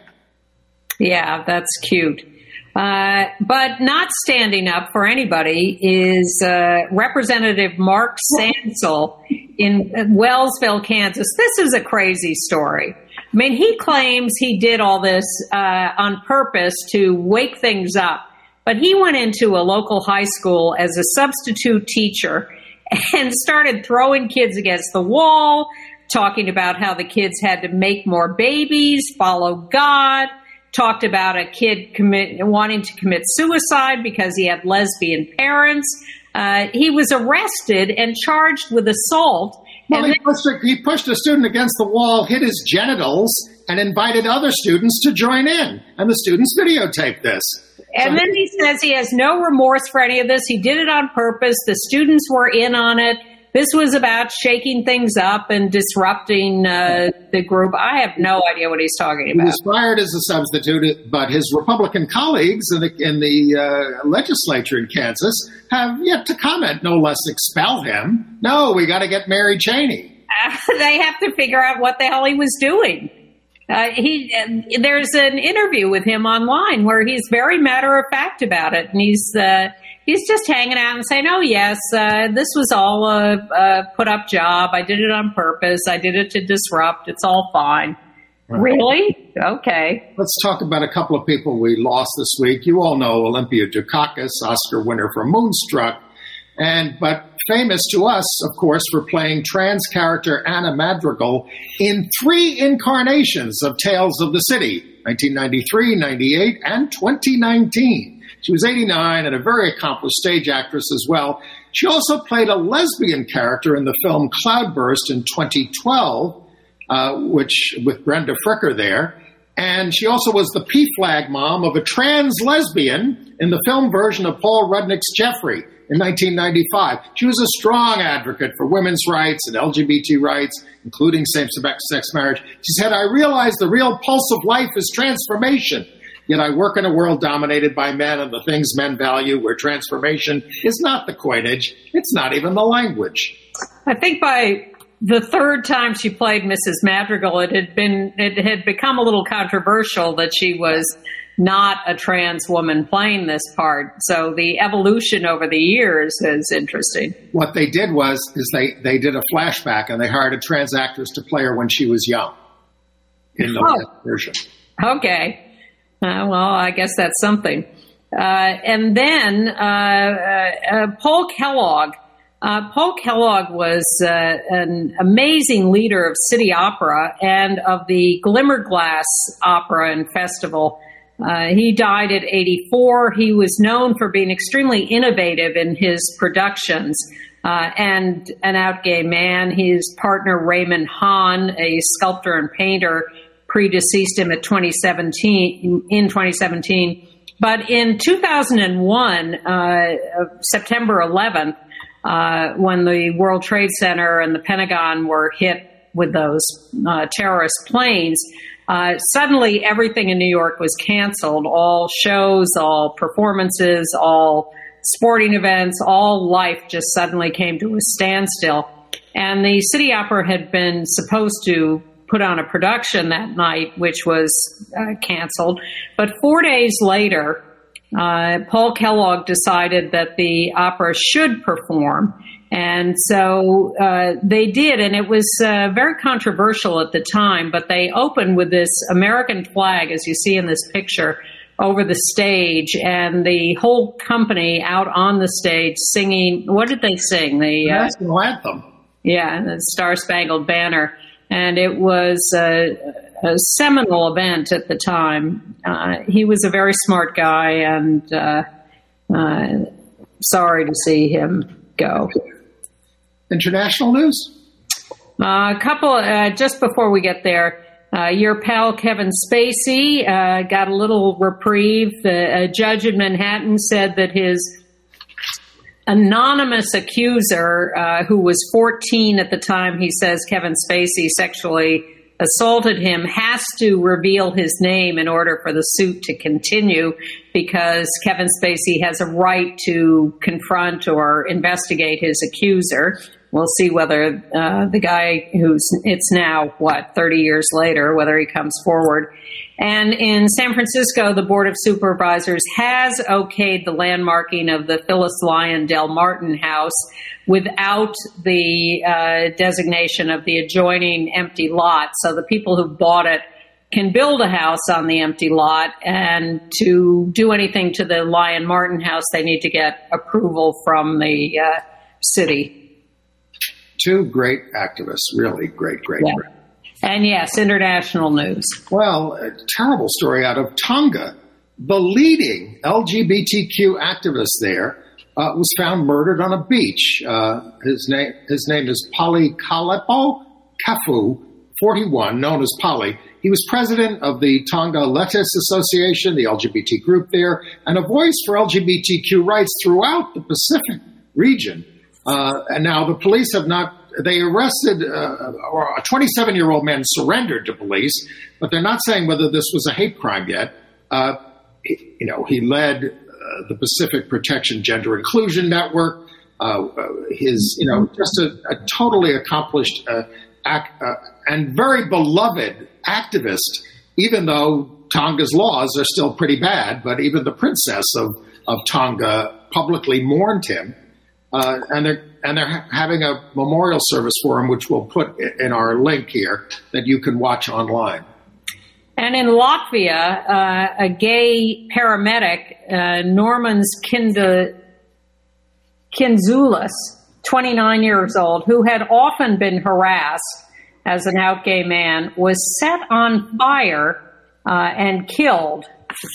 Yeah, that's cute. Uh, but not standing up for anybody is uh, Representative Mark Sansel in Wellsville, Kansas. This is a crazy story. I mean, he claims he did all this uh, on purpose to wake things up. But he went into a local high school as a substitute teacher and started throwing kids against the wall, talking about how the kids had to make more babies, follow God, talked about a kid commit, wanting to commit suicide because he had lesbian parents. Uh, he was arrested and charged with assault. Well, and he, pushed a, he pushed a student against the wall, hit his genitals, and invited other students to join in. And the students videotaped this. And then he says he has no remorse for any of this. He did it on purpose. The students were in on it. This was about shaking things up and disrupting uh, the group. I have no idea what he's talking about. He was fired as a substitute, but his Republican colleagues in the, in the uh, legislature in Kansas have yet to comment, no less expel him. No, we got to get Mary Cheney. Uh, they have to figure out what the hell he was doing. Uh, he uh, there's an interview with him online where he's very matter of fact about it, and he's uh, he's just hanging out and saying, "Oh yes, uh, this was all a, a put up job. I did it on purpose. I did it to disrupt. It's all fine." Right. Really? Okay. Let's talk about a couple of people we lost this week. You all know Olympia Dukakis, Oscar winner for Moonstruck, and but. famous to us, of course, for playing trans character Anna Madrigal in three incarnations of Tales of the City, nineteen ninety-three, ninety-eight, and twenty nineteen. She was eighty-nine and a very accomplished stage actress as well. She also played a lesbian character in the film Cloudburst in twenty twelve, uh, which with Brenda Fricker there. And she also was the P-Flag mom of a trans lesbian in the film version of Paul Rudnick's Jeffrey in nineteen ninety-five. She was a strong advocate for women's rights and L G B T rights, including same-sex marriage. She said, "I realize the real pulse of life is transformation. Yet I work in a world dominated by men and the things men value, where transformation is not the coinage. It's not even the language." I think by the third time she played Missus Madrigal, it had been it had become a little controversial that she was not a trans woman playing this part. So the evolution over the years is interesting. What they did was is they, they did a flashback and they hired a trans actress to play her when she was young in the oh. version. Okay. Uh, well, I guess that's something. Uh, and then uh, uh, uh, Paul Kellogg. Uh, Paul Kellogg was uh, an amazing leader of City Opera and of the Glimmerglass Opera and Festival. Uh, he died at eighty-four. He was known for being extremely innovative in his productions uh, and an out gay man. His partner, Raymond Hahn, a sculptor and painter, predeceased him at twenty seventeen, in twenty seventeen. But in two thousand one, uh, September eleventh, uh, when the World Trade Center and the Pentagon were hit with those uh, terrorist planes, uh, suddenly everything in New York was canceled. All shows, all performances, all sporting events, all life just suddenly came to a standstill. And the City Opera had been supposed to put on a production that night, which was uh, canceled. But four days later, uh, Paul Kellogg decided that the opera should perform. And so uh, they did, and it was uh, very controversial at the time, but they opened with this American flag, as you see in this picture, over the stage, and the whole company out on the stage singing, what did they sing? The uh, national anthem. Yeah, the Star Spangled Banner. And it was a, a seminal event at the time. Uh, he was a very smart guy, and uh, uh, sorry to see him go. International news? Uh, a couple, uh, just before we get there, uh, your pal Kevin Spacey uh, got a little reprieve. The, a judge in Manhattan said that his anonymous accuser, uh, who was fourteen at the time, he says Kevin Spacey sexually assaulted him, has to reveal his name in order for the suit to continue, because Kevin Spacey has a right to confront or investigate his accuser. We'll see whether uh, the guy who's, it's now, what, thirty years later, whether he comes forward. And in San Francisco, the Board of Supervisors has okayed the landmarking of the Phyllis Lyon Del Martin house without the uh, designation of the adjoining empty lot. So the people who bought it can build a house on the empty lot, and to do anything to the Lyon Martin house, they need to get approval from the uh, city. Two great activists, really great, great, yeah. great. And yes, international news. Well, a terrible story out of Tonga. The leading L G B T Q activist there uh, was found murdered on a beach. Uh, his name his name is Pali Kalepo Kafu, forty-one, known as Pali. He was president of the Tonga Lettuce Association, the L G B T group there, and a voice for L G B T Q rights throughout the Pacific region. Uh, and now the police have not, they arrested, uh, or a twenty-seven-year-old man surrendered to police, but they're not saying whether this was a hate crime yet. Uh, he, you know, he led uh, the Pacific Protection Gender Inclusion Network. Uh, his, you know, just a, a totally accomplished uh, act, uh, and very beloved activist, even though Tonga's laws are still pretty bad, but even the princess of, of Tonga publicly mourned him. Uh, and they're and they're ha- having a memorial service for him, which we'll put in our link here that you can watch online. And in Latvia, uh, a gay paramedic, uh, Normans Kinda, Kinzulis, twenty-nine years old, who had often been harassed as an out gay man, was set on fire uh, and killed.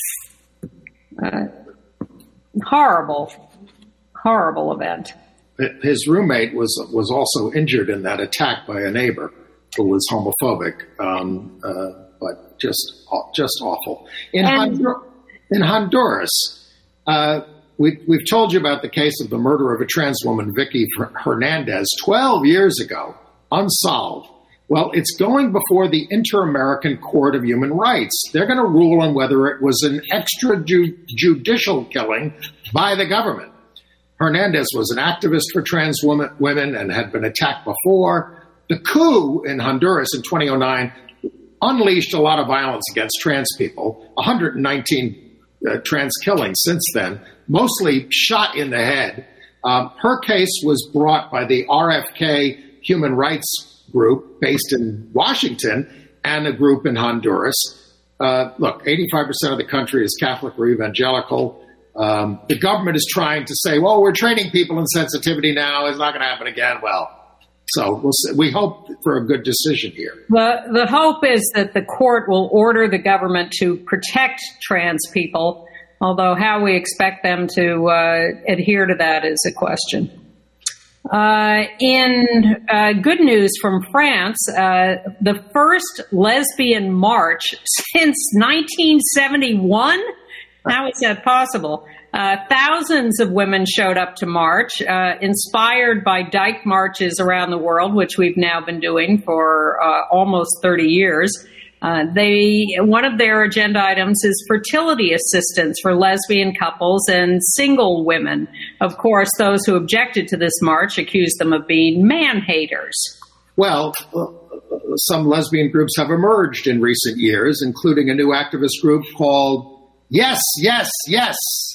Uh, horrible. Horrible event. His roommate was was also injured in that attack by a neighbor who was homophobic, um, uh, but just just awful. In, Hondur- in Honduras, uh, we, we've told you about the case of the murder of a trans woman, Vicky Hernandez, twelve years ago, unsolved. Well, it's going before the Inter-American Court of Human Rights. They're going to rule on whether it was an extrajudicial killing by the government. Hernandez was an activist for trans women, women and had been attacked before. The coup in Honduras in twenty oh nine unleashed a lot of violence against trans people, one hundred nineteen uh, trans killings since then, mostly shot in the head. Um, her case was brought by the R F K Human Rights Group based in Washington and a group in Honduras. Uh, look, eighty-five percent of the country is Catholic or evangelical. Um, the government is trying to say, well, we're training people in sensitivity now. It's not going to happen again. Well, so we'll see. We hope for a good decision here. The, the hope is that the court will order the government to protect trans people, although how we expect them to uh, adhere to that is a question. Uh, in uh, good news from France, uh, the first lesbian march since nineteen seventy-one How is that possible? Uh, thousands of women showed up to march, uh, inspired by Dyke marches around the world, which we've now been doing for uh, almost thirty years. Uh, they one of their agenda items is fertility assistance for lesbian couples and single women. Of course, those who objected to this march accused them of being man-haters. Well, uh, some lesbian groups have emerged in recent years, including a new activist group called Yes, Yes, Yes.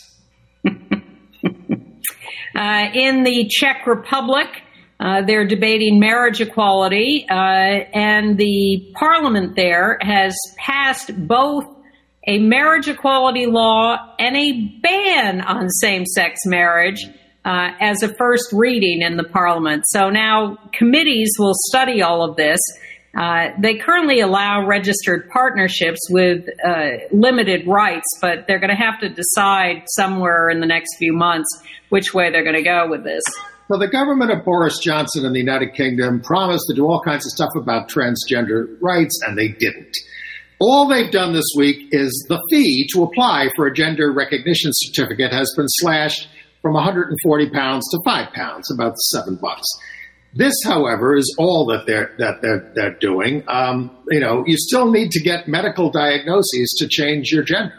uh, in the Czech Republic, Uh, they're debating marriage equality, uh, and the parliament there has passed both a marriage equality law and a ban on same-sex marriage uh, as a first reading in the parliament. So now committees will study all of this. Uh, they currently allow registered partnerships with uh, limited rights, but they're going to have to decide somewhere in the next few months which way they're going to go with this. Well, the government of Boris Johnson in the United Kingdom promised to do all kinds of stuff about transgender rights, and they didn't. All they've done this week is the fee to apply for a gender recognition certificate has been slashed from one hundred forty pounds to five pounds, about seven bucks. This, however, is all that they're that they're, they're doing. Um, you know, you still need to get medical diagnoses to change your gender.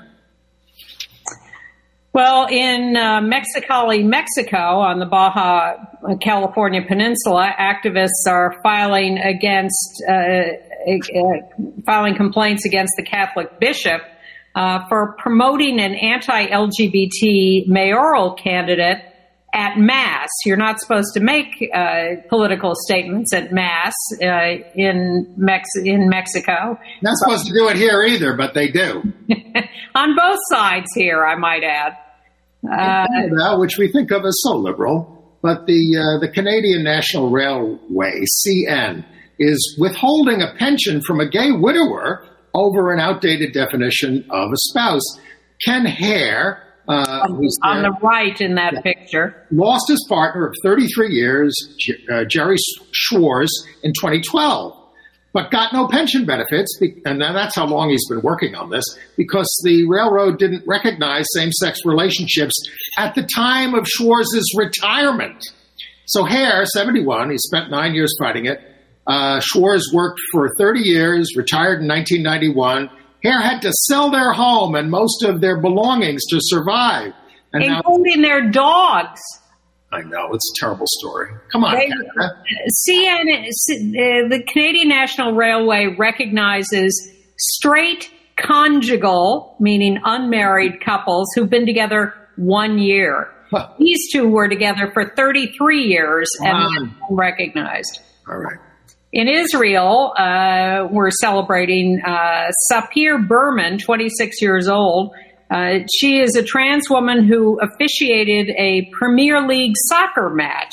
Well, in uh, Mexicali, Mexico, on the Baja California Peninsula, activists are filing against uh, uh, filing complaints against the Catholic bishop uh, for promoting an anti-L G B T mayoral candidate at Mass. You're not supposed to make uh, political statements at Mass uh, in Mex- in Mexico. Not supposed to do it here either, but they do. On both sides here, I might add. Uh, Canada, which we think of as so liberal, but the uh, the Canadian National Railway, C N, is withholding a pension from a gay widower over an outdated definition of a spouse. Ken Hare, uh, on, who's on the right in that yeah, picture, lost his partner of thirty-three years, uh, Jerry Schwarz, in twenty twelve. But got no pension benefits, and that's how long he's been working on this, because the railroad didn't recognize same-sex relationships at the time of Schwarz's retirement. So Hare, seventy-one, he spent nine years fighting it. Uh, Schwarz worked for thirty years, retired in nineteen ninety-one. Hare had to sell their home and most of their belongings to survive. And including now, their dogs. I know, it's a terrible story. Come on, they, Canada. C N, uh, the Canadian National Railway recognizes straight conjugal, meaning unmarried couples who've been together one year. Huh. These two were together for thirty-three years and um, recognized. All right. In Israel, uh, we're celebrating uh, Sapir Berman, twenty-six years old. Uh, she is a trans woman who officiated a Premier League soccer match.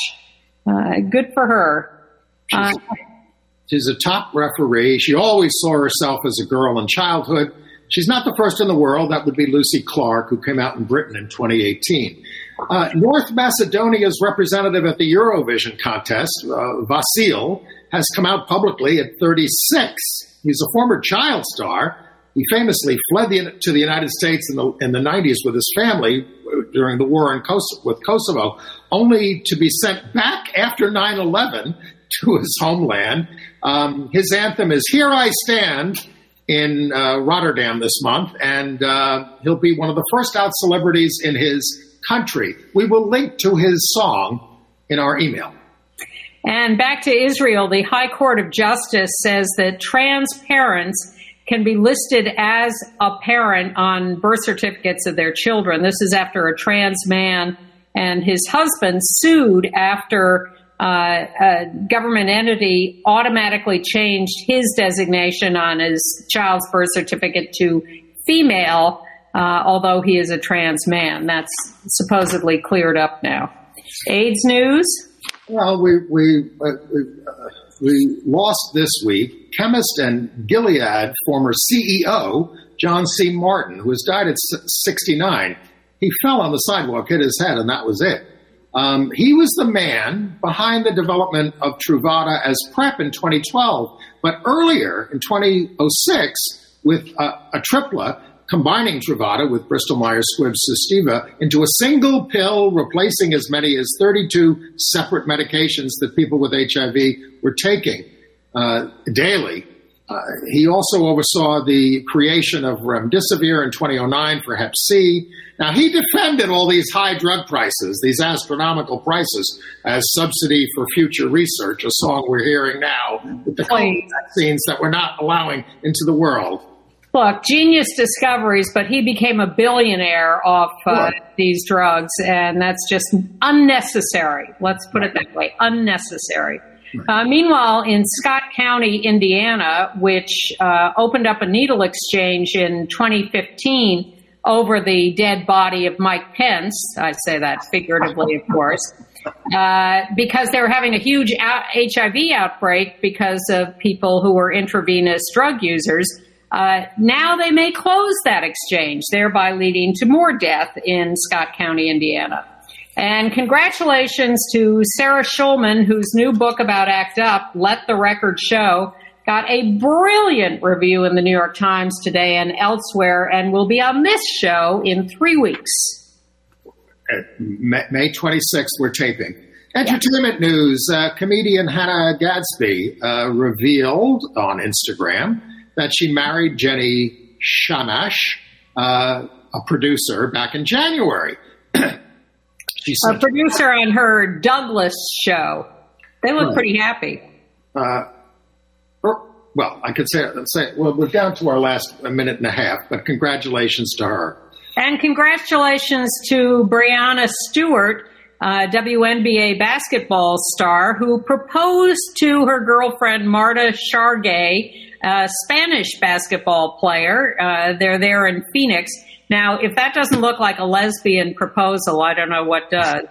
Uh, good for her. Uh, She's a top referee. She always saw herself as a girl in childhood. She's not the first in the world. That would be Lucy Clark, who came out in Britain in twenty eighteen. Uh, North Macedonia's representative at the Eurovision contest, uh, Vasil, has come out publicly at thirty-six. He's a former child star. He famously fled the, to the United States in the, in the nineties with his family during the war in Kosovo, with Kosovo, only to be sent back after nine eleven to his homeland. Um, his anthem is Here I Stand in uh, Rotterdam this month, and uh, he'll be one of the first out celebrities in his country. We will link to his song in our email. And back to Israel, the High Court of Justice says that trans parents can be listed as a parent on birth certificates of their children. This is after a trans man and his husband sued after uh, a government entity automatically changed his designation on his child's birth certificate to female, uh, although he is a trans man. That's supposedly cleared up now. AIDS news? Well, we we uh, we, uh, we lost this week chemist and Gilead former C E O John C. Martin, who has died at sixty-nine. He fell on the sidewalk, hit his head, and that was it. Um, he was the man behind the development of Truvada as PrEP in twenty twelve, but earlier in twenty oh six, with uh, Atripla, combining Truvada with Bristol Myers Squibb's Sustiva into a single pill, replacing as many as thirty-two separate medications that people with H I V were taking uh, daily. Uh, he also oversaw the creation of remdesivir in twenty oh nine for Hep C. Now, he defended all these high drug prices, these astronomical prices, as subsidy for future research, a song we're hearing now with the COVID vaccines that we're not allowing into the world. Look, genius discoveries, but he became a billionaire off uh, these drugs, and that's just unnecessary. Let's put it that way, unnecessary. Uh, meanwhile, in Scott County, Indiana, which uh, opened up a needle exchange in twenty fifteen over the dead body of Mike Pence, I say that figuratively, of course, uh, because they were having a huge out- H I V outbreak because of people who were intravenous drug users. Uh, now they may close that exchange, thereby leading to more death in Scott County, Indiana. And congratulations to Sarah Schulman, whose new book about ACT UP, Let the Record Show, got a brilliant review in the New York Times today and elsewhere, and will be on this show in three weeks. May twenty-sixth, we're taping. Entertainment yeah. news. Uh, comedian Hannah Gadsby uh, revealed on Instagram that she married Jenny Shamash, uh, a producer, back in January. She a producer on her Douglas show. They look right. pretty happy. Uh, or, well, I could say, say, well, we're down to our last minute and a half, but congratulations to her. And congratulations to Breanna Stewart, uh, W N B A basketball star, who proposed to her girlfriend, Marta Chargay, a Spanish basketball player. Uh, they're there in Phoenix. Now, if that doesn't look like a lesbian proposal, I don't know what does.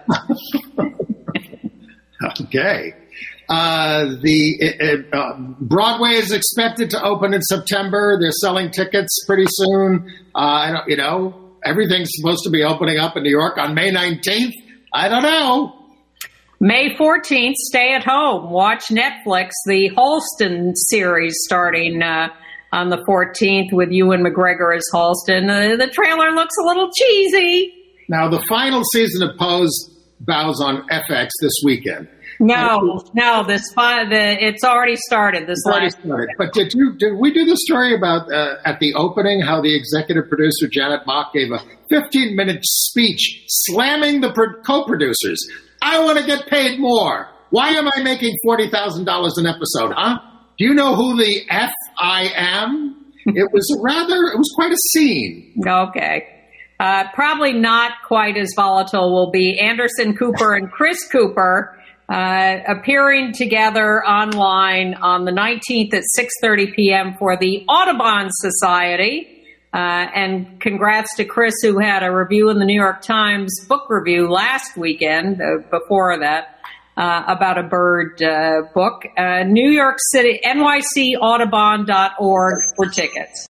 Okay. Uh, the uh, uh, Broadway is expected to open in September. They're selling tickets pretty soon. Uh, I don't, you know, everything's supposed to be opening up in New York on May nineteenth. I don't know. May fourteenth, stay at home. Watch Netflix, the Halston series starting uh, on the fourteenth with Ewan McGregor as Halston. Uh, the trailer looks a little cheesy. Now, the final season of Pose bows on F X this weekend. No, no, this fi- the it's already started. This already last started. But did you did we do the story about uh, at the opening how the executive producer Janet Mock gave a fifteen minute speech slamming the pro- co-producers? I want to get paid more. Why am I making forty thousand dollars an episode? Huh? Do you know who the F I am? It was rather. It was quite a scene. Okay. Uh, probably not quite as volatile will be Anderson Cooper and Chris Cooper. Uh, appearing together online on the nineteenth at six thirty p.m. for the Audubon Society. Uh, and congrats to Chris, who had a review in the New York Times book review last weekend, uh, before that, uh, about a bird uh, book. Uh, New York City, N Y C Audubon dot org for tickets.